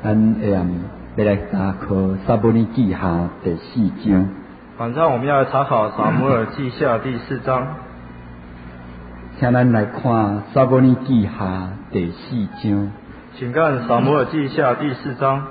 咱下暗要来查考撒母耳记下第4章。 晚上我们要来查考撒母耳记下第4章。 请咱来看撒母耳记下第4章。 请看撒母耳记下第4章。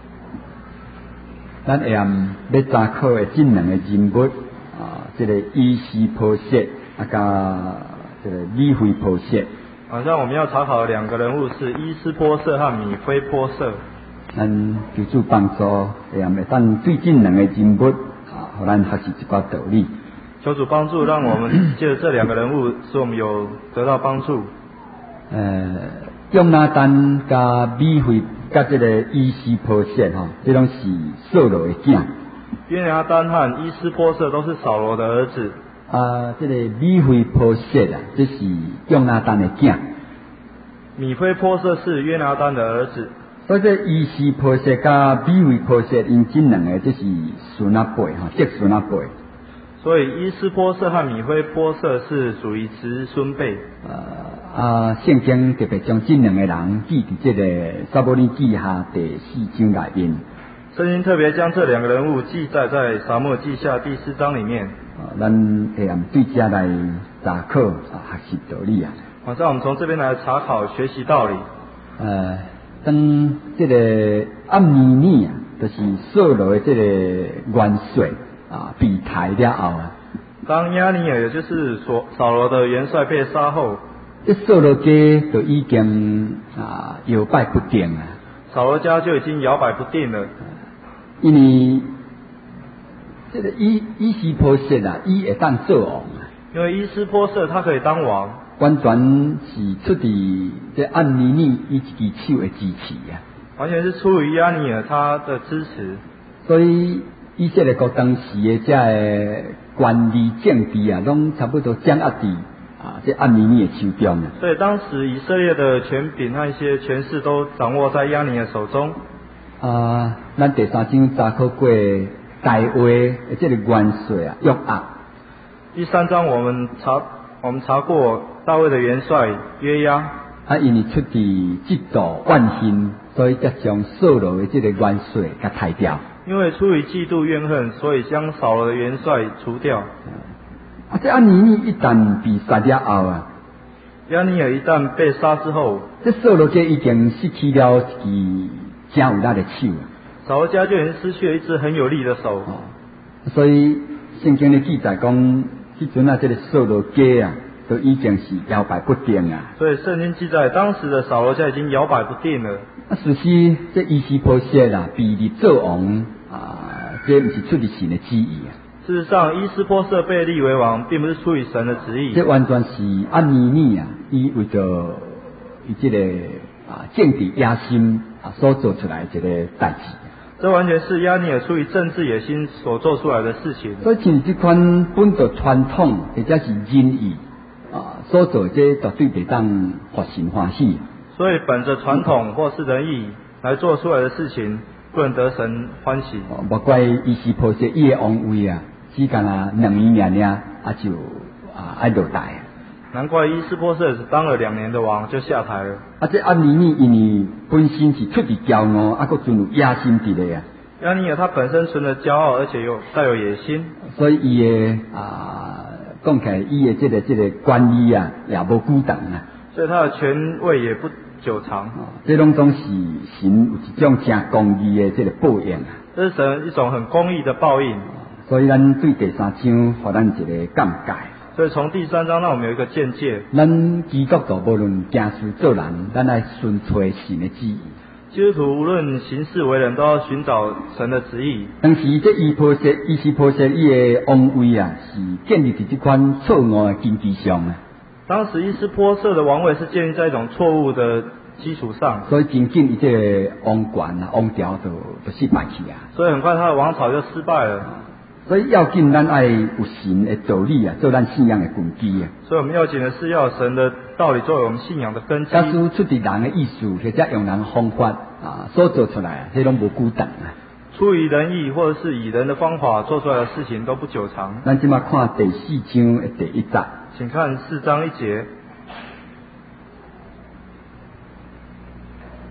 咱下暗要查考的这两个人物这个伊施波设加这个米非波设。 晚上我们要查考的2个人物是伊施波设和米非波设。 咱求主帮助，下暗会当对这两个人物互咱学习一寡道理。 求主帮助，让我们借着这2个人物，使我们有得到帮助。 约拿单加米非加这个伊施波设这拢是扫罗的囝。 约拿单和伊施波设都是扫罗的儿子。 这个米非波设这是约拿单的囝。 米非波设是约拿单的儿子。 所以这伊施波设加米非波设，因这两个这是孙仔辈直孙仔辈。 所以伊施波设和米非波设是属于子孙辈。 圣经特别将这两个人记伫这个撒母耳记下第4章内面。 圣经特别将这2个人物记载在撒母耳记下第4章里面。 咱下暗对这来查考学习道理啊。 晚上我们从这边来查考学习道理。 当这个暗尼尼就是扫罗的这个元帅被杀了后当亚尼尔也就是扫罗的元帅被杀后， 这扫罗家就已经摇摆不定了。 扫罗家就已经摇摆不定了。 因为这个伊施波设伊会当做王因为伊施波设他可以当王， 完全是出伫这暗尼尼伊一支手的支持完全是出于亚尼尔他的支持。 所以以色列国当时的这个权力政治拢差不多掌握伫这暗尼尼的手中所以当时以色列的权柄和一些权势都掌握在亚尼尔手中。 咱第3章查考过大卫的这个元帅约押。 第3章我们查过大卫的元帅约押。 因为出自嫉妒怨恨，所以才将扫罗的这个元帅给杀掉。 因为出于嫉妒怨恨，所以将扫罗的元帅除掉。 这暗尼尼一旦被杀了后亚尼尔一旦被杀之后， 这扫罗家已经失去了一支真有力的手。 扫罗家就已经失去了一只很有力的手。 所以圣经的记载讲，这阵这个扫罗家都已经是摇摆不定啊。 所以圣经记载，当时的扫罗家已经摇摆不定了。 实施这伊施波设被立做王这不是出于神的旨意事实上，伊施波设被立为王，并不是出于神的旨意。 这完全是暗尼尼伊为着伊这个政治野心所做出来这个代志。 这完全是亚尼尔出于政治野心所做出来的事情。 所以像这款本着传统或者是仁义所做，这绝对袂当合神欢喜。 所以本着传统或是仁义来做出来的事情，不能得神欢喜。 莫怪伊施波设伊的王位只干2年就爱落台。 难怪伊施波设只当了2年的王就下台了。 这暗尼尼因为本身是出于骄傲，还存有野心伫咧亚尼尔他本身存着骄傲，而且带有野心， 所以伊的讲起来，伊的这个管理也无久长所以他的权位也不久长。 这拢总是神有一种真公义的这个报应这是神一种很公义的报应。 所以咱对第3章，互咱一个见解。 所以从第3章让我们有一个见解。 咱基督徒无论行事做人，咱来顺从神的旨意。 基督徒无论行事为人，都要寻找神的旨意。 当时这伊施波设伊的王位是建立在这款错误的根基上当时伊施波设的王位是建立在一种错误的基础上， 所以真紧伊这个王权王朝就失败去所以很快他的王朝就失败了。 所以要紧，咱爱有神的道理做咱信仰的根基所以我们要紧的是要有神的道理作为我们信仰的根基。 假使出自人的意思，或者用人的方法所做出来，这拢无久长出于人意或者是以人的方法做出来的事情都不久长。 咱今麦看第4章的第1节， 请看4章1节。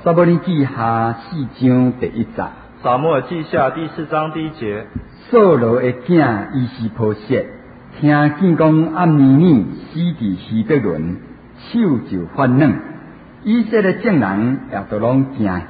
撒母耳记下4章第1节。 撒母耳记下第4章第1节。 扫罗的囝伊斯波设，听见讲暗尼尼死伫希伯伦，手就发软。以色列众人也都拢惊吓。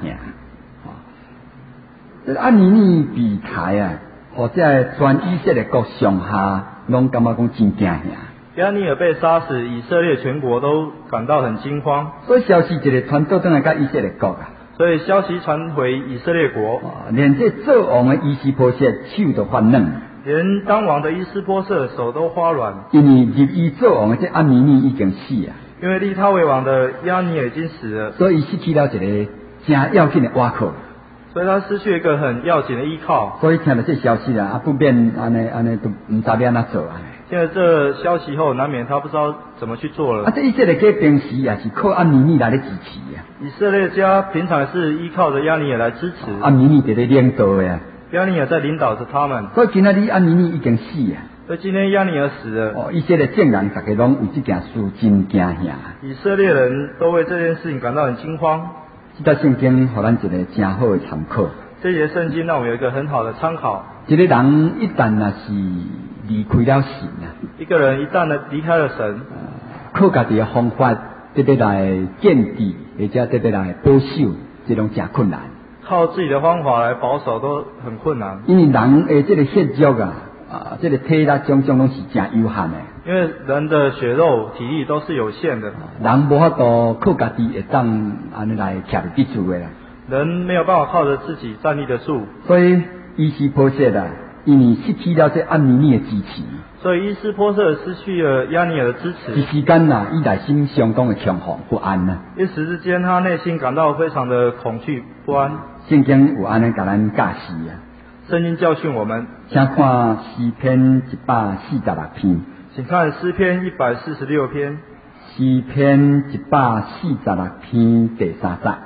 这暗尼尼被杀啊，或者全以色列国上下拢感觉讲真惊吓。 亚尼尔被杀死，以色列全国都感到很惊慌。 所以消息一个传到转来甲以色列国啊。 所以消息传回以色列国， 连这做王的伊斯波设手都发软， 连当王的伊斯波设手都发软， 因为入伊做王的这暗尼尼已经死啊。 因为立他为王的亚尼尔已经死了， 所以失去了一个真要紧的倚靠。 所以他失去一个很要紧的依靠。 所以听到这消息啦，不便安尼都唔知要安怎做啊。 听了这消息后，难免他不知道怎么去做了。 这以色列家平时也是靠暗尼尼来支持啊。 以色列家平常是依靠着亚尼尔来支持， 暗尼尼在咧领导呀。 亚尼尔在领导着他们。 所以今仔日暗尼尼已经死啊。 所以今天亚尼尔死了。 以色列众人大家拢为这件事真惊吓。 以色列人都为这件事情感到很惊慌。 这段圣经给咱一个真好的参考。 这节圣经让我们有一个很好的参考。 一个人一旦若是离开了神啊， 一个人一旦呢离开了神， 靠家己的方法特别来建立，或者特别来保守，这种真困难。 靠自己的方法来保守都很困难。 因为人的这个血肉啊，这个体力种种拢是真有限的。 因为人的血肉体力都是有限的， 人无法度靠家己会当安尼来徛得住的啦。 人没有办法靠着自己站立得住， 所以伊斯波设啊，因为失去了这暗尼尼的支持， 所以伊斯波设失去了亚尼尔的支持。 一时间呐，伊内心相当的恐慌不安呐。 一时之间，他内心感到非常的恐惧不安。 圣经有安尼甲咱教示啊。 圣经教训我们， 请看诗篇146篇。 请看诗篇146篇。 诗篇146篇第3节。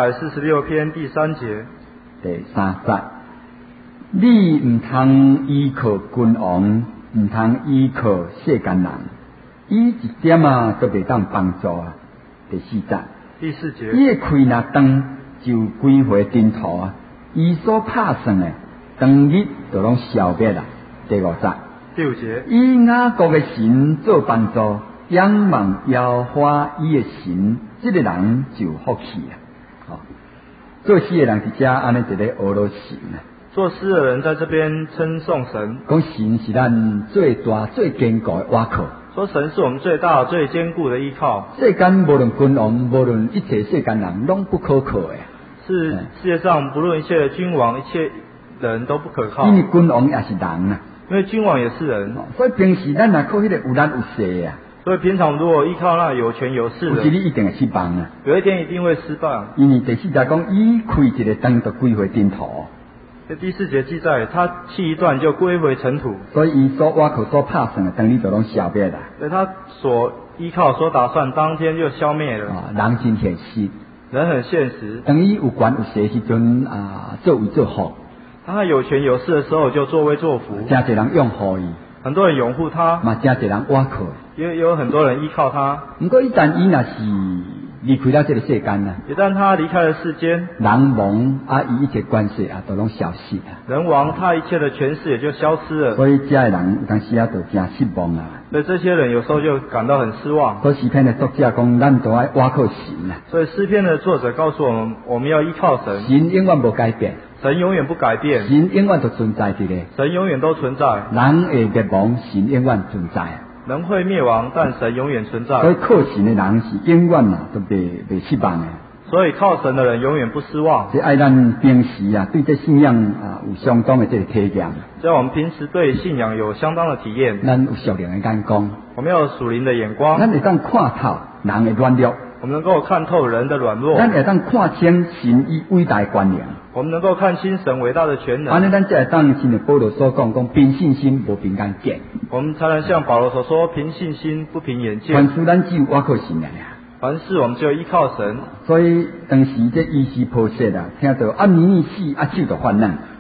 146篇第3节。 第3节。你唔通依靠君王，唔通依靠世间人，伊一点啊都袂当帮助啊。第4节。 第4节。 伊的开若长就归回尘土啊，伊所拍算的当日就拢消灭啦。第5节。 第5节。 以雅各的神做帮助，仰望耶和华伊的神，这个人就福气啊。做诗的人伫遮安尼一个学了神啊。 作诗的人在这边称颂神， 讲神是咱最大最坚固的倚靠。 说神是我们最大最坚固的依靠。 世间无论君王，无论一切世间人，拢不可靠的。 是世界上不论一切君王，一切人都不可靠。 因为君王也是人啊。 因为君王也是人， 所以平时咱若靠迄个有力有势啊。 所以平常如果依靠那有权有势的， 有一日一定会失败啊。 有一天一定会失败。 因为第4节讲，伊开一个灯就归回尘土。 这第4节记载，他气一断就归回尘土。 所以伊所倚靠所拍算的，当日就拢消灭啦。 所以他所依靠所打算，当天就消灭了。 人真现实， 人很现实。 当伊有权有势时阵作威作福。 他有权有势的时候就作威作福。 真侪人拥护伊， 很多人拥护他， 嘛真侪人倚靠。 也有很多人依靠他。 不过一旦伊若是离开了这个世间啊， 一旦他离开了世间， 人亡伊一切关系都拢消失啊。 人亡，他一切的权势也就消失了。 所以这的人有当时就真失望啊。 所以这些人有时候就感到很失望。 所以诗篇的作者讲，咱都要倚靠神啊。 所以诗篇的作者告诉我们，我们要依靠神。 神永远无改变， 神永远不改变， 神永远都存在伫咧， 神永远都存在。 人会灭亡，神永远存在。 人会灭亡，但神永远存在。 所以靠神的人是永远都袂失望的。 所以靠神的人永远不失望。 这爱咱平时对这信仰有相当的这个体验。 只要我们平时对信仰有相当的体验， 咱有属灵的眼光， 我们要有属灵的眼光， 咱会当看透人的软弱， 我们能够看透人的软弱， 咱会当看清神伊伟大的权能， 我们能够看清神伟大的全能。 安尼咱才会当像保罗所讲，凭信心无凭眼见， 我们才能像保罗所说，凭信心不凭眼见。 凡事咱只有倚靠神呀。 凡事我们就依靠神。 所以当时这伊斯波设听到暗尼尼死手就发软。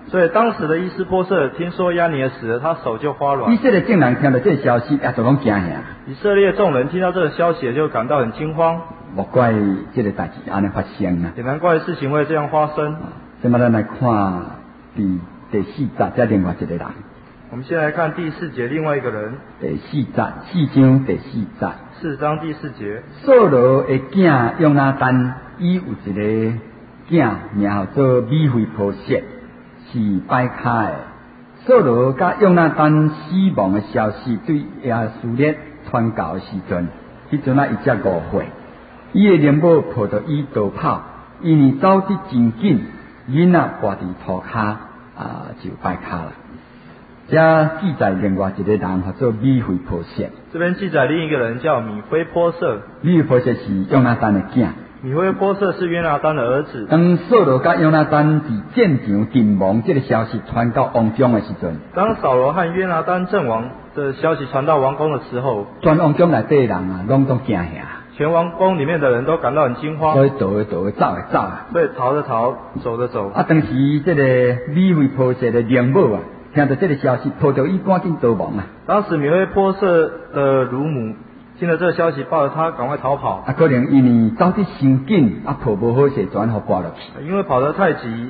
所以当时的伊斯波瑟听说亚尼尔死了，他手就发软。 以色列众人听到这个消息，也都拢惊吓。 以色列众人听到这个消息，就感到很惊慌。 莫怪这个代志安尼发生啊！ 也难怪事情会这样发生。 现在咱来看第四节，这另外一个人。 我们先来看第4节另外一个人。 第4节，4章第4节。 4章第4节。 扫罗的囝约拿单，伊有一个囝名叫做米非波设，是摆卡的。扫罗甲约拿单死亡的消息对亚述列传到的时阵，迄阵伊才5岁。伊的娘母抱着伊逃跑，因为走得真紧，囡仔挂伫涂骹就摆卡了。这记载另外一个人叫做米非波设。 这边记载另一个人叫米非波设。 米非波设是约拿单的囝。 米非波设是约拿单的儿子。 当扫罗甲约拿单伫战场阵亡这个消息传到王宫的时阵， 当扫罗和约拿单阵亡的消息传到王宫的时候， 全王宫内底的人拢都惊吓。 全王宫里面的人都感到很惊慌， 所以逃走所以逃着逃，走着走。 当时这个米非波设的娘母听到这个消息，抱着伊赶紧逃亡当时米非波设的乳母听了这个消息，抱着他赶快逃跑。 可能因为走得伤紧，抱无好势，转互挂落去。 因为跑得太急，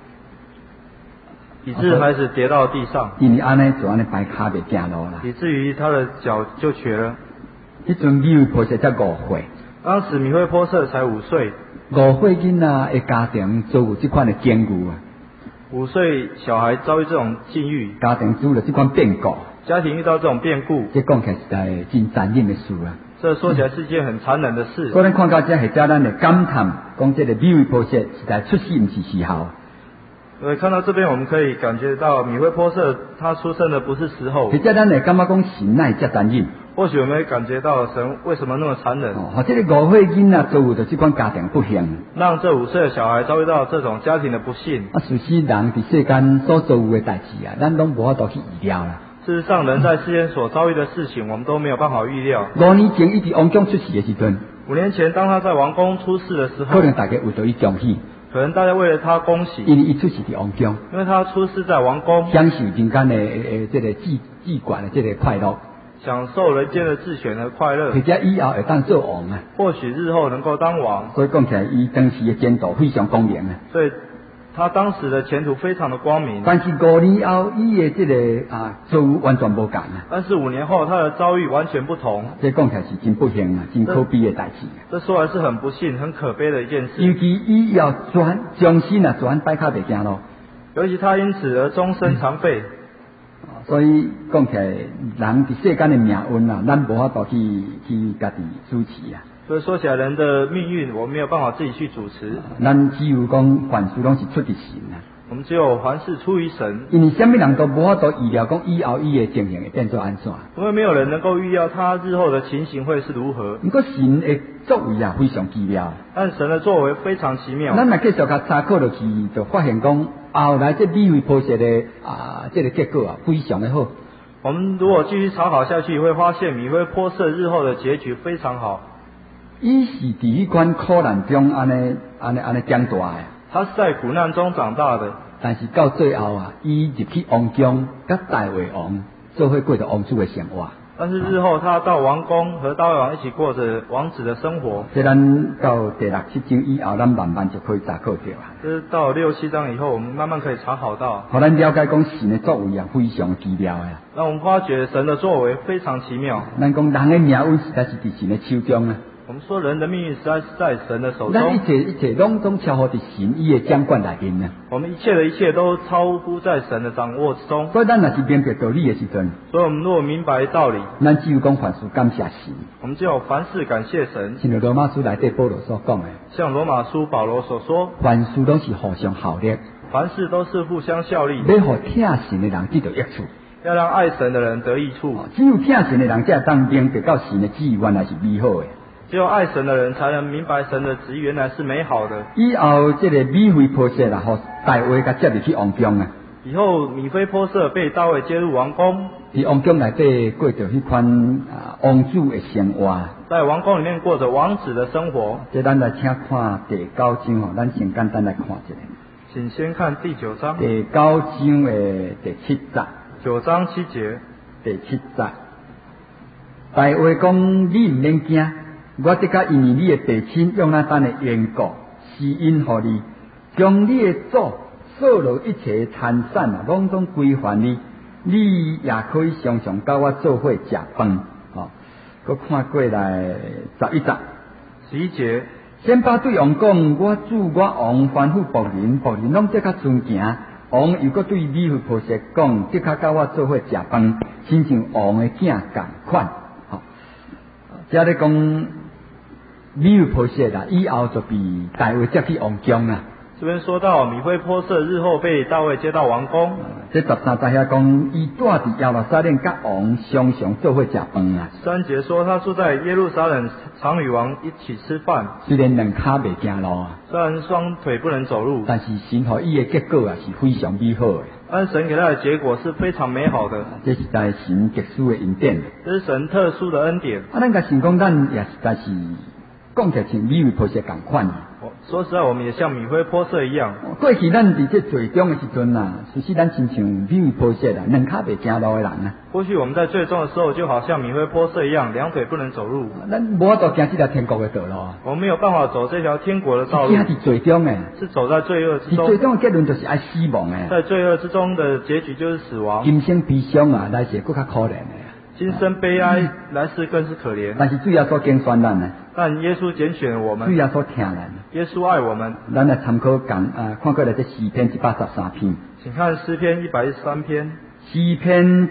以致孩子跌到地上。 因为安尼就安尼摆骹袂行路啦， 以至于他的脚就瘸了。 迄阵米非波设才5岁。 当时米非波设才5岁。 5岁囡仔的家庭遭有这款的境遇 5岁小孩遭遇这种境遇， 家庭遭了这款变故， 家庭遇到这种变故， 这讲起来实在真残忍的事这说起来是一件很残忍的事。 所以咱看到这或者咱会感叹，讲这个米非波设实在出世不是时候。 看到这边，我们可以感觉到米非波设他出生的不是时候。 或者咱会感觉讲神哪会这残忍？ 或许我们会感觉到神为什么那么残忍？ 或者个5岁囡仔遭遇到这款家庭不幸， 让这5岁的小孩遭遇到这种家庭的不幸。 事实人伫世间所遭遇的代志咱拢无法度去预料啦。 事实上，人在世间所遭遇的事情，我们都没有办法预料。 5年前伊伫王宫出世的时阵 ，5年前当他在王宫出世的时候， 可能大家为着伊恭喜。 可能大家为了他恭喜， 因为伊出世伫王宫， 因为他出世在王宫， 享受人间的这个治管的这个快乐， 享受人间的治权的快乐， 或者以后会当做王或许日后能够当王。 所以讲起来，伊当时的前途非常光明所以他当时的前途非常的光明。 但是5年后，伊的这个遭遇完全无同但是5年后，他的遭遇完全不同。 这讲起来是真不幸真可悲的代志。 这说来是很不幸、很可悲的一件事。 尤其伊要终身转摆卡袂行咯。 尤其他因此而终身残废。 所以讲起来，人伫世间的命运咱无法度去家己主持所以说起来，人的命运我们没有办法自己去主持。 咱只有讲凡事拢是出于神我们只有凡事出于神。 因为什么人都无法度预料讲以后伊的情形会变做安怎。 因为没有人能够预料他日后的情形会是如何。 不过神的作为非常奇妙。 但神的作为非常奇妙。 咱若继续甲查考落去，就发现讲后来这米非波设的这个结果非常的好。 我们如果继续查考下去，会发现米非波设日后的结局非常好。 伊是伫迄款苦难中安尼长大的。 他是在苦难中长大的。 但是到最后伊入去王宫，甲大卫王做伙过着王子的生活。 但是日后他到王宫和大卫王一起过着王子的生活。 这咱到第6、7章以后，咱慢慢就可以查考到就是到6、7章以后，我们慢慢可以查考到。 互咱了解讲神的作为非常奇妙的。 让我们发觉神的作为非常奇妙。 咱讲人的命运实在是伫神的手中我们说人的命运实在是在神的手中。 咱一切拢总超乎伫神伊的掌管内面我们一切都超乎在神的掌握之中。 所以咱若是明白道理的时阵， 所以我们如果明白道理， 咱只有讲凡事感谢神。 我们就有凡事感谢神。 像罗马书内底保罗所讲的， 像罗马书保罗所说， 凡事都是互相效力， 凡事都是互相效力， 要互听神的人得到益处， 要让爱神的人得益处。 只有听神的人才当明白到神的旨意原来是美好的。 只有爱神的人才能明白神的旨意原来是美好的。 以后这个米非波设互大卫甲接入去王宫以后米非波设被大卫接入王宫， 伫王宫内底过着迄款王子的生活。 在王宫里面过着王子的生活。 这咱来请看第9章咱先简单来看一下。 请先看第9章第9章的第7節。 9章7節。 第7節，大衛講：你唔免驚，我即刻因為你的父親約拿單的緣故，施恩予你，將你的祖掃羅一切殘產啊，攏總歸還你，你也可以常常甲我做伙食飯。佮看過來11節。 11節。 先把對王講：我主我王吩咐僕人，僕人攏即刻遵行。王又佮對米非波設講：即刻甲我做伙食飯，親像王的囝共款。即咧講米非波設啦，以後就被大衛接去王宮啦。 這邊說到米非波設日後被大衛接到王宮。 這13節遐講，伊住佇耶路撒冷，甲王常常做伙食飯啊。 3節說他住在耶路撒冷，常與王一起吃飯。 雖然兩腳袂行路啊， 雖然雙腿不能走路， 但是神予伊的結果啊是非常美好的。 但神給他的結果是非常美好的。 這是在神特殊的恩典。 這是神特殊的恩典。 咱甲神講，咱也實在是講起來像米非波設共款。 說實在，我們也像米非波設一樣。 過去咱佇這最終的時陣啊，其實咱親像米非波設啊，兩腳袂行路的人啊。 過去我們在最終的時候，就好像米非波設一樣，兩腿不能走路。 咱無法度行這條天國的道路。 我們沒有辦法走這條天國的道路。 是喺最終的， 是走在罪惡之中。 最終的結論就是愛死亡的。 在罪惡之中的結局就是死亡。 今生悲傷啊，來是更加可憐的。 今生悲哀，來世更是可憐。 但是主要所揀選咱呢？但耶穌揀選我們。 主要所聽咱。 耶穌愛我們。 咱來參考看過來這詩篇113篇。 請看詩篇113篇。 詩篇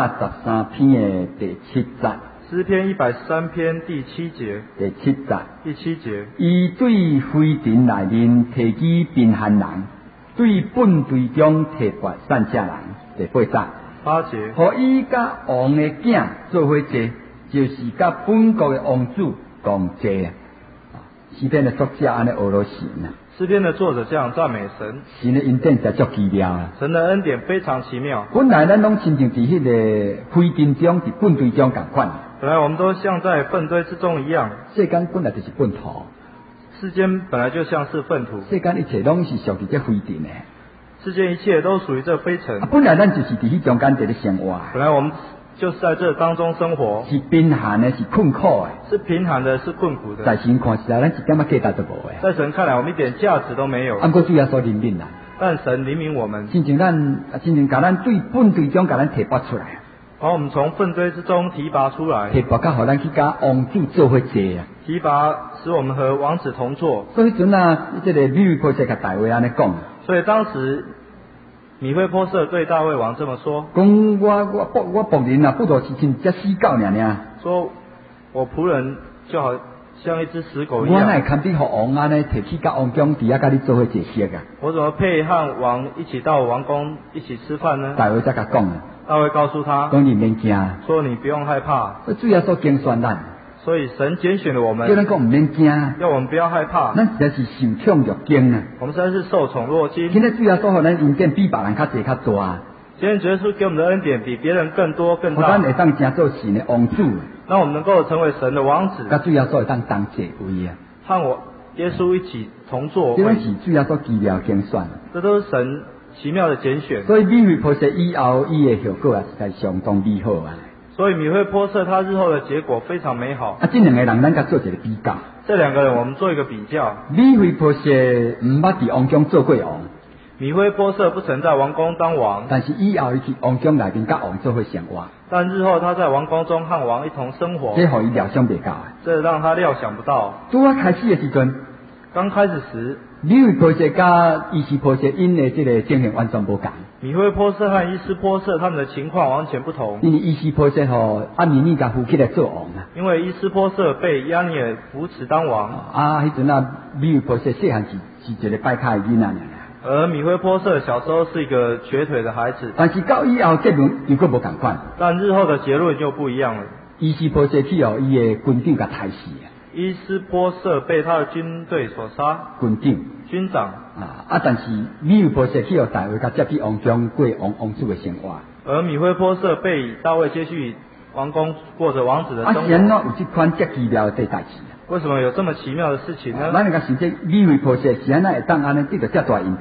113篇的第7節。 詩篇113篇第7節。 第7節。 第7節。 伊對灰塵內面提起貧寒人，對糞堆中提拔善者人。第8節。 8節。 互伊甲王的囝做伙坐，就是甲本國的王子共坐啊！詩篇的作者安尼學了神啊。 詩篇的作者這樣讚美神。 神的恩典實在足奇妙啊！ 神的恩典非常奇妙。 本來咱攏親像佇迄個灰塵中、佇糞堆中共款。 本來我們都像在糞堆之中一樣。 世間本來就是糞土。 世間本來就像是糞土。 世間一切攏是屬於這灰塵的。世間一切都屬於這灰塵。 本來咱就是佇迄中間在咧生活。 本來我們就是在這當中生活。 是貧寒的，是困苦的。 是貧寒的，是困苦的。 在神看起來，咱一點仔價值都無的。 在神看來，我們一點價值都沒有。 不過主要所憐憫啦。 但神憐憫我們。 親像甲咱對糞堆中甲咱提拔出來。 把我們從糞堆之中提拔出來。 提拔甲互咱去甲王子做伙坐啊。提拔使我們和王子同坐。 所以陣啊，這個米非波設甲大衛安尼講。所以當時。 米非波設對大衛王這麼說： 講我僕人啊，不過是像隻死狗爾。 說我僕人就好像一隻死狗一樣。 我哪會堪比互王安尼提起甲王宮底下甲你做伙坐席啊？ 我怎麼配和王一起到王宮一起吃飯呢？ 大衛才甲講啊。 大衛告訴他： 講你免驚， 說你不用害怕。 主要所揀選咱。 所以神揀選了我們， 叫咱講唔免驚， 要我們不要害怕。 咱實在是受寵若驚啊！ 我們實在是受寵若驚。 今日主要所予咱恩典比別人較濟較大。 今天耶穌給我們的恩典比別人更多更大。 咱會當成做神的王子， 讓我們能夠成為神的王子。 甲主要所會當當座位啊！ 和我耶穌一起同坐位。 這是主要所奇妙揀選。 這都是神奇妙的揀選。 所以米非波設以後伊的效果啊，實在相當美好啊！ 所以米非波設他日後的結果非常美好。 這兩個人咱甲做一個比較。 這兩個人我們做一個比較。 米非波設唔捌佇王宮做過王。 米非波設不曾在王宮當王。 但是以後伊去王宮內面甲王做伙生活。 但日後他在王宮中和王一同生活。 這互伊料想袂到。 這讓他料想不到。 拄啊開始的時陣， 剛開始時， 米非波設甲伊斯波設因的這個情形完全無同。 米非波設和伊斯波設他們的情況完全不同。 因為伊斯波設吼亞米尼甲扶起來做王啊。 因為伊斯波設被亞尼爾扶持當王。 迄陣啊，米非波設細漢是一個敗卡的囡仔爾。 而米非波設小時候是一個瘸腿的孩子。 但是到以後結論又閣無同款。 但日後的結論就不一樣了。 伊斯波設去伊的軍長甲殺死啊。 伊斯波設被他的軍隊所殺。軍長。 但是米非波設去大衛甲接去王宮過王子的生活。 而米非波設被大衛接去王宮過着王子的生活。 是安怎有這款這奇妙的代志？ 為什麼有這麼奇妙的事情呢？ 咱來個想這米非波設是安怎會當安尼得到這大恩典？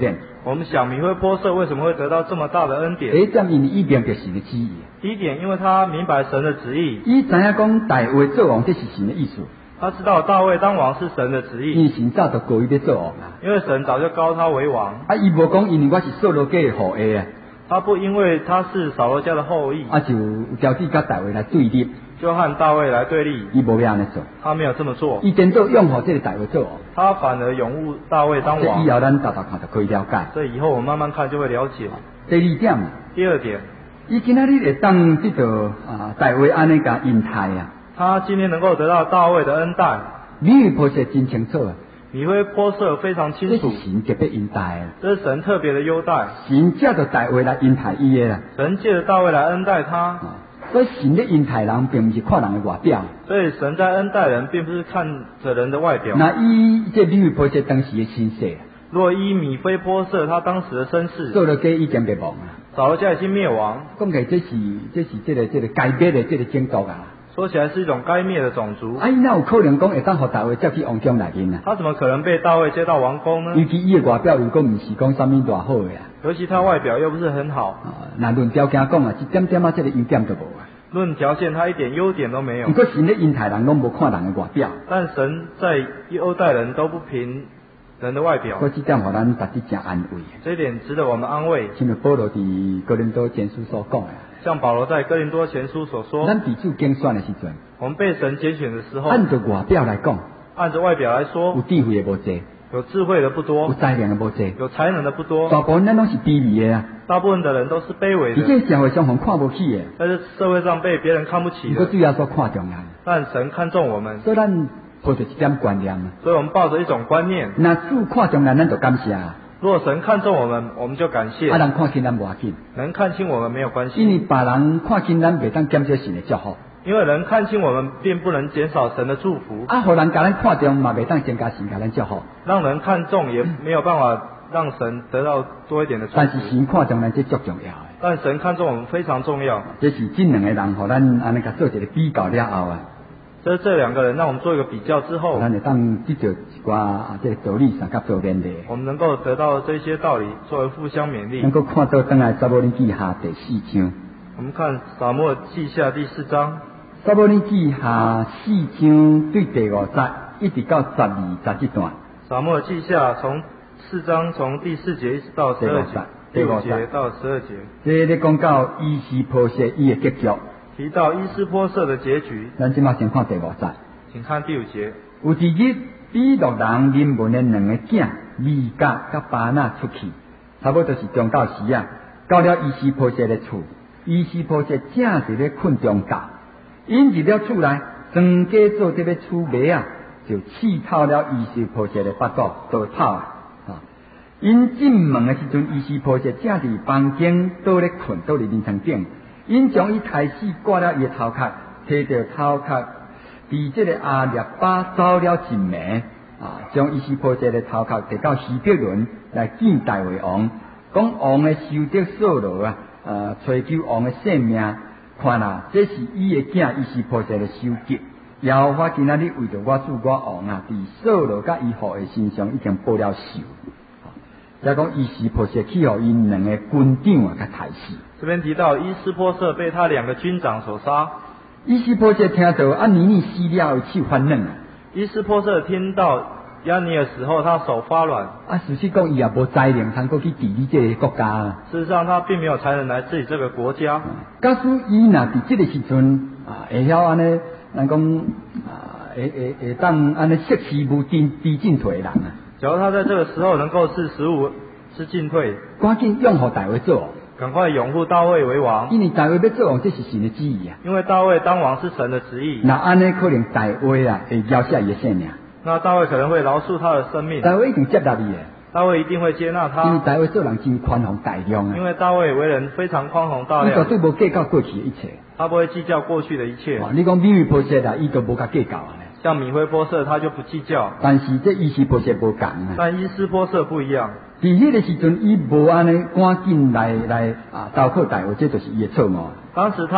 我们想米非波设为什么会得到这么大的恩典？ 第一点，因为伊明白神的旨意。 第一点，因为他明白神的旨意， 伊知影讲大卫做王，这是神的意思。 他知道大卫当王是神的旨意， 因为神早就告伊要做王啊。 因为神早就膏他为王。 啊，伊无讲因为我是扫罗家的后裔啊。 他不因为他是扫罗家的后裔， 啊就交替甲大卫来对立， 就和大卫来对立。 伊无要安尼做， 他没有这么做， 伊真做拥护这个大卫做王。 他反而拥护大卫当王。 这以后咱大看就可以了解。 这以后我们慢慢看就会了解。 第二点， 第二点， 伊今仔日会当得到大卫安尼甲恩待啊。 他今天能够得到大卫的恩待， 米非波设真清楚啊。 米非波设非常清楚， 这是神特别恩待啊。 这是神特别的优待。 神借着大卫来恩待伊的啦。 神借着大卫来恩待他。 所以神的恩待人，并不是看人的外表。 所以神在恩待人，并不是看着人的外表。 那伊这米非波设当时的身世， 若依米非波设他当时的身世， 扫罗家已经灭亡了。 扫罗家已经灭亡。 讲起来这是这个该灭的这个种族啊。 说起来是一种该灭的种族。 啊，伊哪有可能讲会当互大卫接去王宫内面啊？ 他怎么可能被大卫接到王宫呢？ 尤其伊的外表如果唔是讲啥物大好的啊。 尤其他外表又不是很好。 那论条件讲啊，一点点这个优点都无啊。 论条件，他一点优点都没有。 不过神的恩待人，拢无看人的外表。 但神在优待人都不凭人的外表。 所以这点互咱大家真安慰。 这一点值得我们安慰。 像保罗伫哥林多前书所讲的。 像保罗在哥林多前书所说， 咱被主拣选的时阵， 我们被神拣选的时候， 按照外表来讲， 按照外表来说， 有智慧的无济， 有智慧的不多， 有才能的无济， 有才能的不多， 大部分咱拢是卑微的啊。 大部分的人都是卑微的， 在这社会上很看不起的， 在这社会上被别人看不起的。 不过主要说看重人， 但神看重我们， 所以咱抱着一点观念啊。 所以我们抱着一种观念， 那主看重人，咱就感谢啊。 若神看重我们，我们就感谢。 啊，人看轻咱无要紧， 能看清我们没有关系， 因为别人看轻咱，袂当减少神的祝福。 因为人看清我们，并不能减少神的祝福。 啊，互人甲咱看重，嘛袂当增加神甲咱祝福。 让人看重，也没有办法让神得到多一点的祝福。 但是神看重咱，这足重要的。 但神看重我们非常重要。 这是这两个人，互咱安尼甲做一个比较了后啊。 这两个人，让我们做一个比较之后， 咱会当得到一寡这个道理上甲做勉励。 我们能够得到这些道理作为互相勉励。 能够看到当来撒母耳记下第4章。 我们看撒母耳记下第4章。 撒母耳记下4章对第5节一直到12节这段。 撒母耳记下从4章从第4节一直到12节，第5节到12节。 这咧讲到伊斯波设伊的结局。 提到伊斯波设的结局。 咱即马先看第5节。 请看第5节。 有一日，比勒人临门的2个囝米甲甲巴拿出去，差不多就是中昼时啊，到了伊斯波设的厝。伊斯波设正是咧困中觉，因入了厝内，庄家做这个厝糜啊，就刺透了伊斯波设的腹肚，倒跑啊！因进门的时阵，伊斯波设正伫房间倒咧困，倒伫眠床顶。因将伊抬死，挂了伊的头壳，摕着头壳，伫这个阿列巴走了一暝将伊斯波设的头壳摕到希伯伦来见大卫王，讲王的受得扫罗追求王的性命，看啦，这是伊的囝伊斯波设的首级。耶和华今仔日为着我主我王伫扫罗甲伊父的身上已经报了仇。再讲伊斯波设去互因2个军长甲杀死。 这边提到伊斯波设被他2个军长所杀。 伊斯波设听到尼尼死了，手发软啊。 伊斯波设听到亚尼的时候，他手发软。 事实讲伊也无才能通过去治理这个国家。 事实上，他并没有才能来治理这个国家。 假使伊若伫这个时阵会晓安尼，咱讲会当安尼识时务知进退的人啊。 假如他在这个时候能够识时务知进退， 赶紧拥护大卫做王， 赶快拥护大卫为王。 因为大卫要做王，这是神的旨意啊。 因为大卫当王是神的旨意。 那安尼可能大卫会饶下伊的性命。 那大卫可能会饶恕他的生命。 大卫一定接纳伊的。 大卫一定会接纳他。 因为大卫做人真宽宏大量啊。 因为大卫为人非常宽宏大量。 伊绝对无计较过去的一切。 他不会计较过去的一切。 你讲米非波设伊都无甲计较啊。 像米非波设他就不计较。 但是这伊斯波设无共啊。 但伊斯波设不一样。 伫迄个时阵，伊无安尼赶紧来投靠大卫，这就是伊的错误。 当时他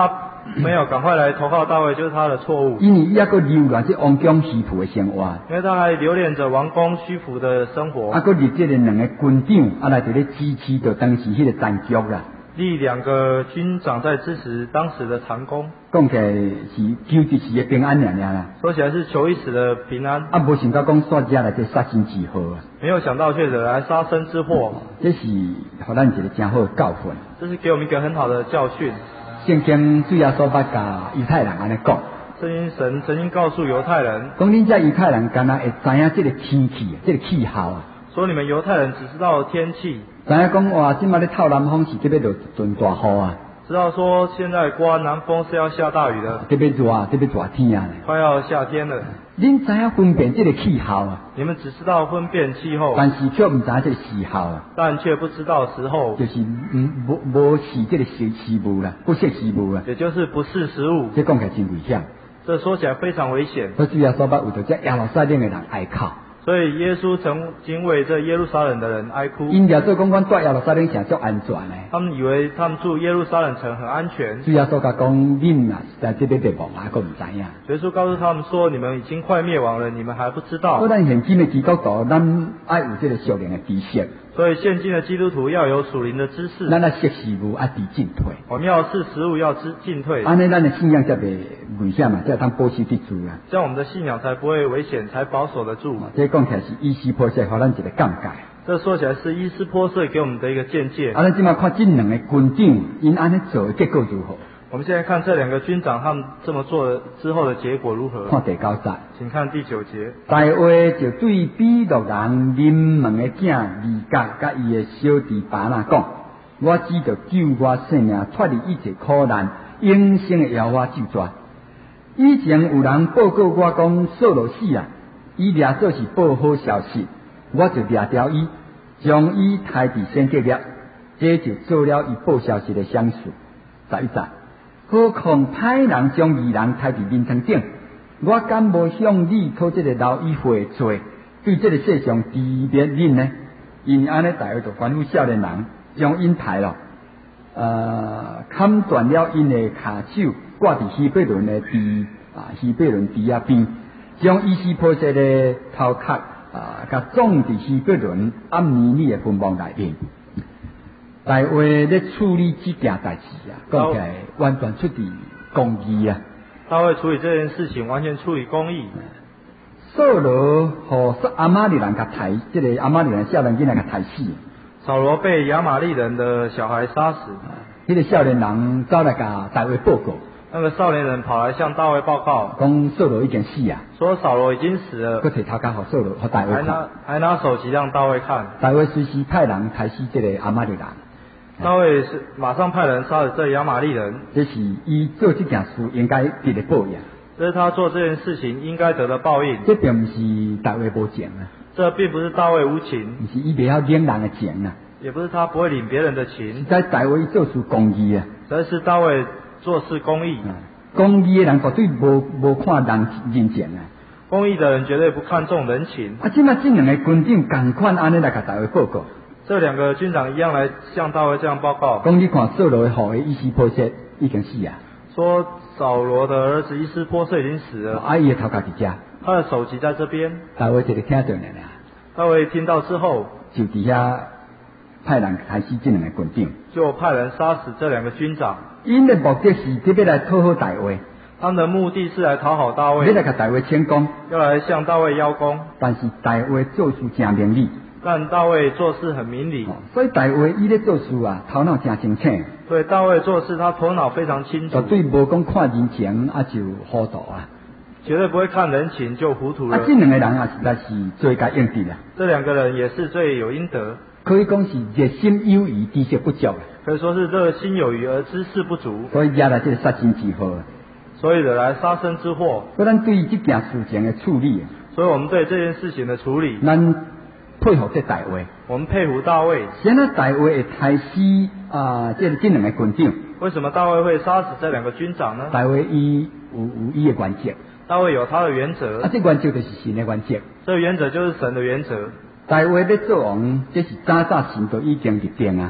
没有赶快来投靠大卫，就是他的错误， 因为伊还佫留恋这王宫虚仆的生活， 因为他还留恋着王宫虚浮的生活， 啊，佫立这个两个军长来伫咧支持着当时迄个战局啦。 立2个军长在支持当时的长工， 讲起来是求一时的平安尔啦。 说起来是求一时的平安， 啊，无想到讲煞惹来这杀身之祸啊！ 没有想到却惹来杀身之祸， 这是互咱一个真好的教训。 这是给我们一个很好的教训。 圣经主要所捌甲犹太人安尼讲， 圣经神曾经告诉犹太人， 讲恁这犹太人敢若会知影这个天气、这个气候啊， 说你们犹太人只知道天气， 知影讲哇，即摆咧透南风是特别落一阵大雨啊， 知道说现在刮南风是要下大雨的， 特别热啊，特别热天啊。 快要夏天了。 恁知影分辨这个气候啊， 你们只知道分辨气候， 但是却唔知影这个时候啊， 但却不知道时候， 就是无是这个时务啦，不识时务啊， 也就是不是时务。 这讲起来真危险。 这说起来非常危险。 所以主要所捌为着这耶路撒冷的人哀哭。 所以耶稣曾经为这耶路撒冷的人哀哭。 因着做讲，阮住耶路撒冷城足安全的。 他们以为他们住耶路撒冷城很安全。 主要所甲讲，恁啊是在这边灭亡啊，佫唔知影。 耶稣告诉他们说：“你们已经快灭亡了，你们还不知道。” 所以咱现今的基督徒，咱爱有这个属灵的知识。 所以现今的基督徒要有属灵的知识。 咱要识时务，啊，知进退。 我们要识时务，要知进退。 安尼，咱的信仰才袂危险嘛，才会当保守得住啊。 这样我们的信仰才不会危险，才保守得住。 这讲起来是伊斯波塞，互咱一个见解。 这说起来是伊斯波瑟给我们的一个见解。 啊，咱即马看这两个军长，因安尼做的结果如何？ 我们现在看这2个军长他们这么做之后的结果如何？ 看第9节， 请看第9节。 大卫就对比勒人临门的囝利甲甲伊的小弟巴拿讲：我只得救我性命，脱离一切苦难，永生的摇我救抓。以前有人报告我讲扫罗死啊，伊掠做是报好消息，我就掠掉伊，将伊抬伫先结业，这就做了伊报消息的相术。11节。何况歹人将义人抬伫面窗顶，我敢无向你讨这个劳役费罪，对这个世上治灭恁呢？因安尼大卫就吩咐少年人将因抬了，砍断了因的骹手，挂伫希伯伦的地希伯伦地边，将伊斯波设的头壳甲撞伫希伯伦暗尼利的坟墓内面。大卫咧处理这件代志啊，讲起来完全出自公义啊。 大卫处理这件事情完全出于公义。 扫罗和亚玛力人甲抬，这个亚玛力人少年囡仔甲抬死。 扫罗被亚玛力人的小孩杀死。 那个少年人走来甲大卫报告。 那个少年人跑来向大卫报告， 讲扫罗已经死啊， 说扫罗已经死了。 佮摕头壳互扫罗，互大卫看。 还拿手机让大卫看。 大卫随时派人抬死这个亚玛力人。 大卫是马上派人杀了这亚玛力人。 这是伊做这件事应该得的报应。 这是他做这件事情应该得的报应。 这并不是大卫无情啊。 这并不是大卫无情。 不是伊袂晓领人的情啊。 也不是他不会领别人的情。 在大卫做事公义啊。 这是大卫做事公义。 公义的人绝对无看人情啊。 公义的人绝对不看重人情。 啊，即摆这两个军长同款安尼来甲大卫报告。 这2个军长一样来向大卫这样报告。 讲你看扫罗的后裔伊斯波设已经死啊。 说扫罗的儿子伊斯波设已经死了。 啊，伊的头壳伫遮。 他的首级在这边。 大卫这个听到了。 大卫听到之后， 就伫遐派人抬死这2个军长。 就派人杀死这2个军长。 因的目的是特别来讨好大卫。 他们的目的是来讨好大卫。 要来甲大卫请功。 要来向大卫邀功。 但是大卫做事真明理。 但大卫做事很明理。 所以大卫伊咧做事啊，头脑真清醒。 所以大卫做事他头脑非常清楚。 绝对无讲看人情啊就糊涂啊。 绝对不会看人情就糊涂了。 啊，这2个人啊实在是罪该应得啊。 这2个人也是罪有应得。 可以讲是热心有余，知识不足。 可以说是热心有余而知识不足。 所以惹来这个杀身之祸。 所以惹来杀身之祸。 所以咱对这件事情的处理。 所以我们对这件事情的处理。 咱佩服这大卫。 我们佩服大卫。 现在大卫会抬死这2个军长。 为什么大卫会杀死这2个军长呢？ 大卫伊有伊的原则。 大卫有他的原则。 啊，这原则就是神的原则。 这原则就是神的原则。 大卫咧做王，这是早神就已经立定啊。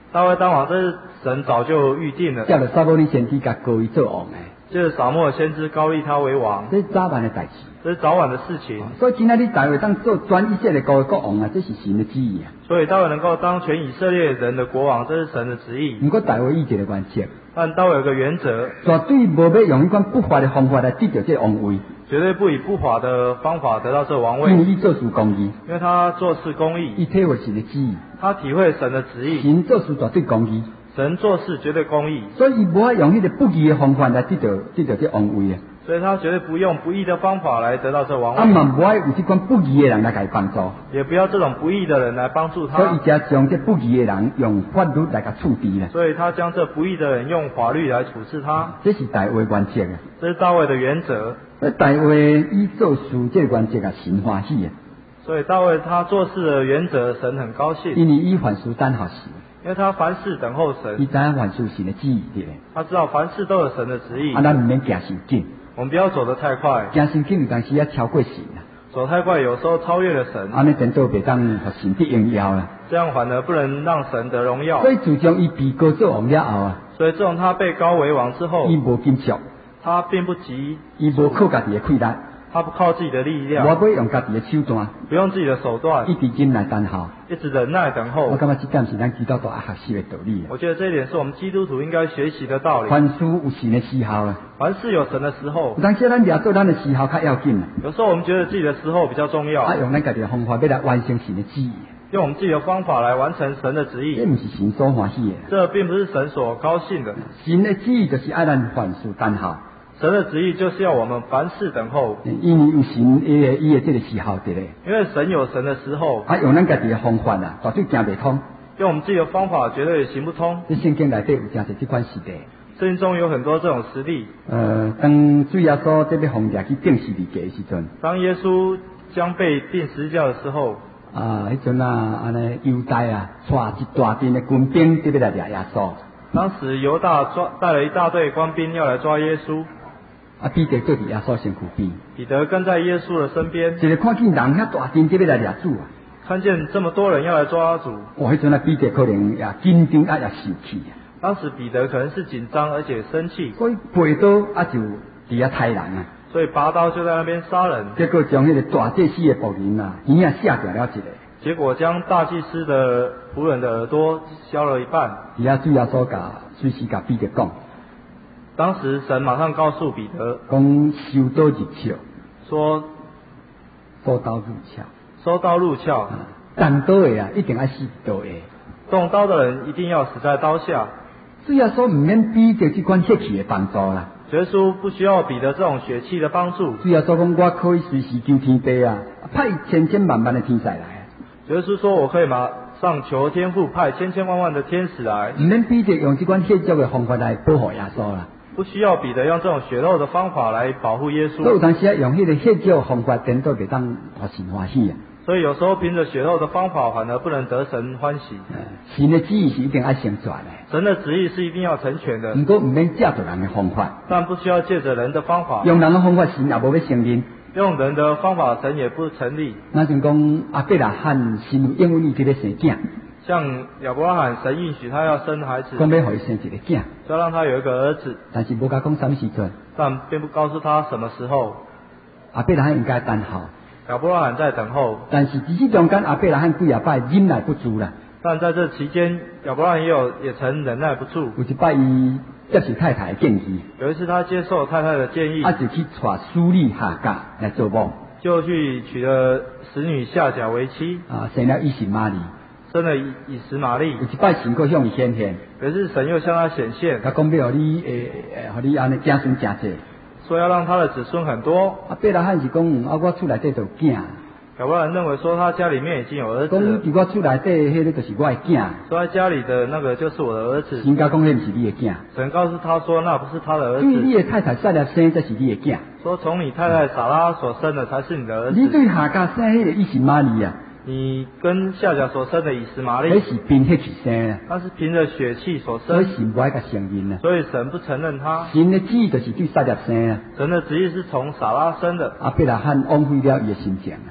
大卫当王，这是神早就预定了。 接着撒母耳先知甲高伊做王诶， 接着撒母耳先知高立他为王， 这是早晚的代志。 这是早晚的事情。 所以今仔日大卫当做全以色列国王啊，这是神的旨意啊。 所以大卫能够当全以色列人的国王，这是神的旨意。 不过大卫以一个原则， 但大卫有个原则， 绝对无要用一款不法的方法来得到这王位， 绝对不以不法的方法得到这王位， 因为伊做事公义， 因为他做事公义， 伊体会神的旨意， 他体会神的旨意， 神做事绝对公义， 神做事绝对公义， 所以伊无法用迄个不义的方法来得到这王位啊。 所以他绝对不用不义的方法来得到这王位， 啊嘛无爱有这款不义的人来给他帮助， 也不要这种不义的人来帮助他。 所以伊才将这不义的人用法律来给处理了。 所以他将这不义的人用法律来处置他， 这是大卫原则啊。 这是大卫的原则。 所以大卫伊做事这个原则啊，神欢喜啊。 所以大卫他做事的原则，神很高兴， 因为伊凡事等候神， 因为他凡事等候神， 伊知影凡事神的旨意对咧。 他知道凡事都有神的旨意。 啊，咱唔免行伤紧， 我们不要走得太快， 行伤紧有当时要超过神啊。 走太快有时候超越了神， 安尼真都袂当互神得荣耀啦。 这样反而不能让神得荣耀。 所以自从伊被高做王了后啊， 所以自从他被高为王之后， 伊无紧张， 他并不急， 伊无靠家己的气力， 他不靠自己的力量， 我要用家己的手段， 不用自己的手段， 一直忍耐等候。 一直忍耐等候。 我感觉这点是咱基督徒爱学习的道理啊。 我觉得这一点是我们基督徒应该学习的道理。 凡事有神的时候啊， 凡事有神的时候有，当时咱抓做咱的时候较要紧啊。 有时候我们觉得自己的时候比较重要， 啊，用咱家己的方法要来完成神的旨意， 用我们自己的方法来完成神的旨这意， 不是神所欢喜的。 这并不是神所高兴的。 神的旨意就是爱咱凡事等候， 神的旨意就是要我们凡事等候， 因为有神伊的这个时候伫咧。 因为神有神的时候， 啊，用咱家己的方法啊，绝对行袂通。 用我们自己的方法绝对行不通。 这圣经内底有真侪这款时代。 圣经中有很多这种实例。 当主耶稣这要奉驾去定十字架的时阵， 当耶稣将被钉十字架的时候， 迄阵啊，安尼犹大啊，带一大队的军兵特别来抓耶稣。 当时犹大带了一大队官兵要来抓耶稣， 啊，彼得坐伫耶稣身躯边， 彼得跟在耶稣的身边， 一个看见人遐大阵特别来抓主啊， 看见这么多人要来抓主， 迄阵啊，彼得可能也紧张啊，也生气啊， 当时彼得可能是紧张而且生气， 所以背刀啊就伫遐杀人啊， 所以拔刀就在那边杀人， 结果将迄个大祭司的仆人啊，耳啊吓掉了一个。 结果将大祭司的仆人的耳朵削了一半。 而家主耶稣随时甲彼得讲， 当时神马上告诉彼得， 讲收刀入鞘， 说收刀入鞘， 收刀入鞘， 动刀的啊，一定要死刀的。 动刀的人一定要死在刀下。 主耶稣唔免彼得这款血气的帮助啦。 耶稣不需要彼得这种血气的帮助。 主耶稣讲，我可以随时求天父啊，派千千万万的天使来啊。 耶稣说，我可以马上求天父派千千万万的天使来。 唔免彼得用这款血肉的方法来保护耶稣啦。 不需要彼得用这种血肉的方法来保护耶稣。 所以有当时啊，用迄个血肉的方法，真都袂当互神欢喜啊。 所以有时候凭着血肉的方法，反而不能得神欢喜。 神的旨意是一定要成全的。 神的旨意是一定要成全的。 不过唔免借着人的方法， 但不需要借着人的方法。 用人的方法，神也无要承认。 用人的方法，神也不成立。 那像讲阿伯拉罕神有应允伊要生囝， 像亚伯拉罕，神应许他要生孩子， 讲要互伊生一个囝， 就要让他有一个儿子， 但是无甲讲什么时阵， 但并不告诉他什么时候。 阿伯拉罕应该等候。 亚伯拉罕在等候， 但是在这中间，阿伯拉罕几啊摆忍耐不住啦。 但在这期间，亚伯拉罕也曾忍耐不住。 有一摆伊接受太太的建议， 有一次他接受太太的建议， 就去娶苏利夏甲来做某， 就去娶了使女夏甲为妻， 生了以实玛利， 生了以实玛利。 有一摆神佫向伊显现， 可是神又向他显现， 他讲要互你互你安尼子孙真济。 说要让他的子孙很多。 阿伯拉罕是讲，我厝内底就有囝。 亚伯拉罕认为说他家里面已经有儿子了， 讲伫我厝内底迄个就是我的囝。 说他家里的那个就是我的儿子。 神甲讲，迄毋是你的囝。 神告诉他说，那不是他的儿子。 对你的太太撒拉生，这是你的囝。 说从你太太撒拉所生的才是你的儿子。 你对夏甲生迄个以实玛利啊？ 你跟夏甲所生的以实玛利， 那是凭血气生啊， 他是凭着血气所生， 所以神不爱甲承认啊。 所以神不承认他。 神的旨意就是对撒拉生啊。 神的旨意是从撒拉生的。 阿伯拉罕枉费了伊的心情啊。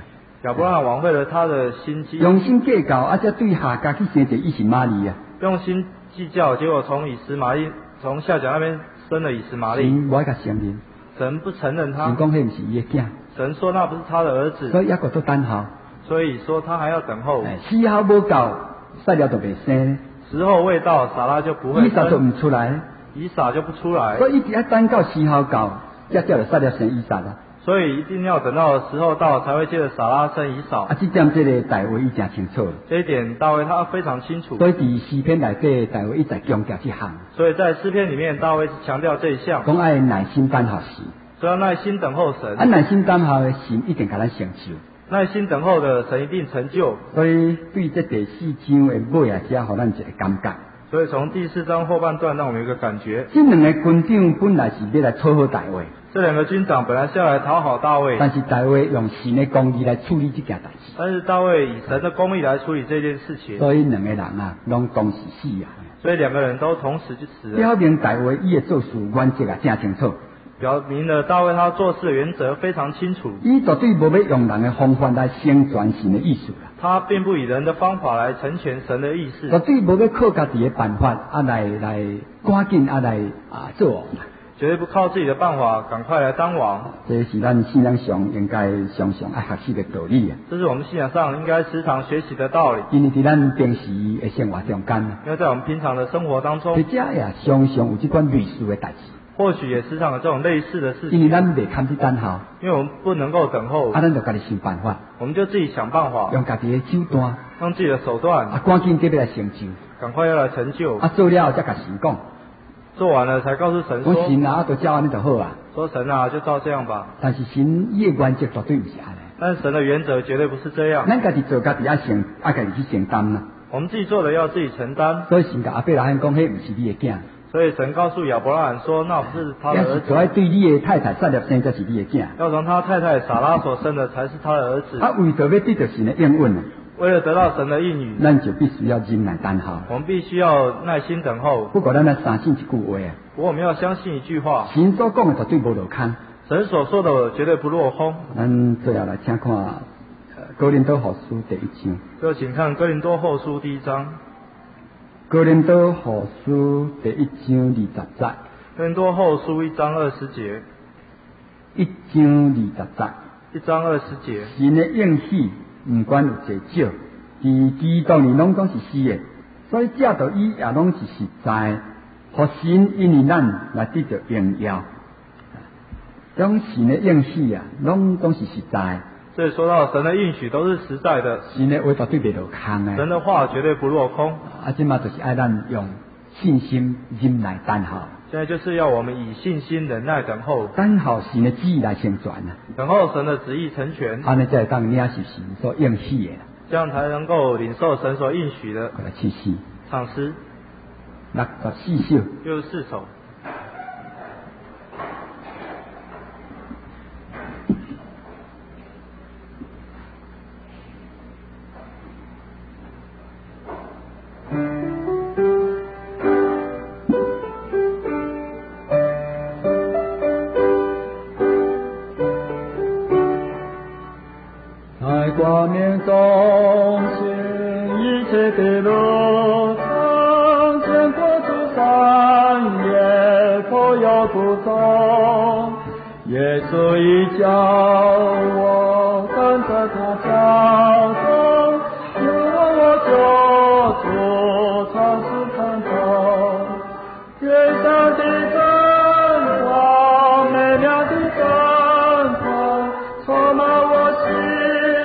亚伯拉罕枉费了他的心机， 用心计较，才对夏甲去生一个以实玛利啊。 用心计较，结果从下甲那边生了以实玛利。 神无爱甲承认， 神不承认他， 神讲迄毋是伊的囝， 神说那不是他的儿子， 所以抑个做等候。 所以说他还要等候。 时候无到，撒了就袂生， 时候未到，撒拉就不会以撒就生， 唔出来， 以撒就不出来。 所以一直要等到时候到，才叫就撒了生以撒啦。 所以一定要等到时候到，才会接着撒拉生以扫。 啊，这点这个大卫伊真清楚。 这一点大卫他非常清楚。 所以伫诗篇内底，大卫一直强调这项。 所以在诗篇里面，大卫是强调这一项。 讲爱耐心等候神， 所以要耐心等候神。 啊，耐心等候的神一定甲咱成就。 耐心等候的神一定成就。 所以对这第4章的尾啊，才互咱一个感觉。 所以从第4章后半段，让我们有一个感觉。 这两个军长本来是要来撮合大卫。 这两个军长本来是要来讨好大卫， 但是大卫用神的公义来处理这件代志。 但是大卫以神的公义来处理这件事情， 所以两个人啊，拢同时死啊。 所以两个人都同时就死了。 表明大卫伊的做事原则啊，正清楚。 表明了大卫他做事的原则非常清楚。 伊绝对无要用人的方法来成全神的意思啦。 他并不以人的方法来成全神的意思。 绝对无要靠家己的办法啊来赶紧啊来做王啦。 绝对不靠自己的办法赶快来当王。 这是咱信仰上应该常常爱学习的道理啊。 这是我们信仰上应该时常学习的道理。 因为在咱平时的生活中间， 因为在我们平常的生活当中， 或者也常常有这款类似的代志。 或许也时常有这种类似的事情。 因为咱袂堪去等候， 因为我们不能够等候， 咱就家己想办法， 我们就自己想办法， 用家己的手段， 用自己的手段， 赶紧给来成就， 赶快要来成就。 做了才甲神讲， 做完了才告诉神说， 神啊，都照安尼就好啊。 说神啊，就照这样吧。 但是神伊的原则绝对不是安尼。 但是神的原则绝对不是这样。 咱家己做家己家己去承担啦。 我们自己做的要自己承担。 所以神甲阿伯拉罕讲，迄不是你的囝。 所以神告诉亚伯拉罕说，那不是他的儿子。 要对你的太太撒粒生才是你的囝。 要从他太太撒拉所生的才是他的儿子。 为着要得到神的应允， 为了得到神的应允， 咱就必须要忍耐等候。 我们必须要耐心等候。 不过咱来相信一句话啊。 不过我们要相信一句话， 神所讲的绝对无落空。 神所说的绝对不落空。 咱最后来请看哥林多后书第1章。 最后请看哥林多后书第1章。 哥林多后书第1章20节。 哥林多后书1章20节。 1章20节。 1章20节。 神的应许，不管有多少，伫基督里拢是是的，所以借着伊也拢是实在，互神因为咱来得到荣耀。种神的应许啊，拢是实在。 所以说到神的应许都是实在的， 神的话绝对袂落空的。 神的话绝对不落空。 即嘛就是爱咱用信心忍耐等候。 现在就是要我们以信心忍耐等候， 等候神的旨意来成全啊。 等候神的旨意成全， 安尼才会当领受神所应许的。 这样才能够领受神所应许的。 来唱诗， 唱诗 64首 ，64首。 光明中行一切的路程，见过诸山也都有不同。耶稣已叫我跟着他脚踪，有我就主尝试看透。天上的灯光，美妙的灯光，充满我心。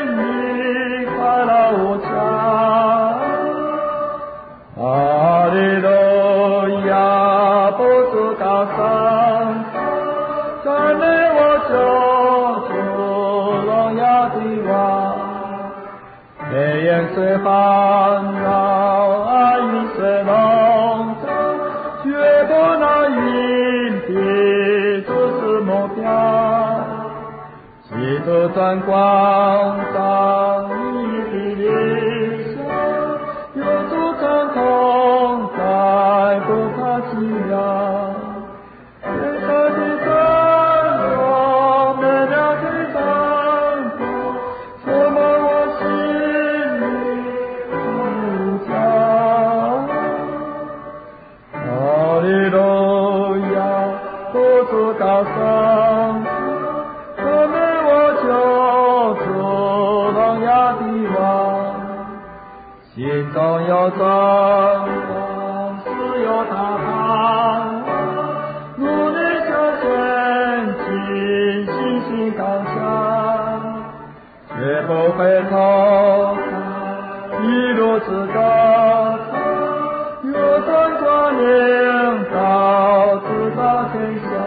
哈利路亚，不住高声，赞美我救主荣耀的王。黑夜虽烦恼，暗云虽笼罩，绝不能引的就是目标。基督真光照你的理想，有主真同在，不怕寂寥。天上的灯光，美妙的灯光，充满不回头看，一路之高有三观念，到直到天下。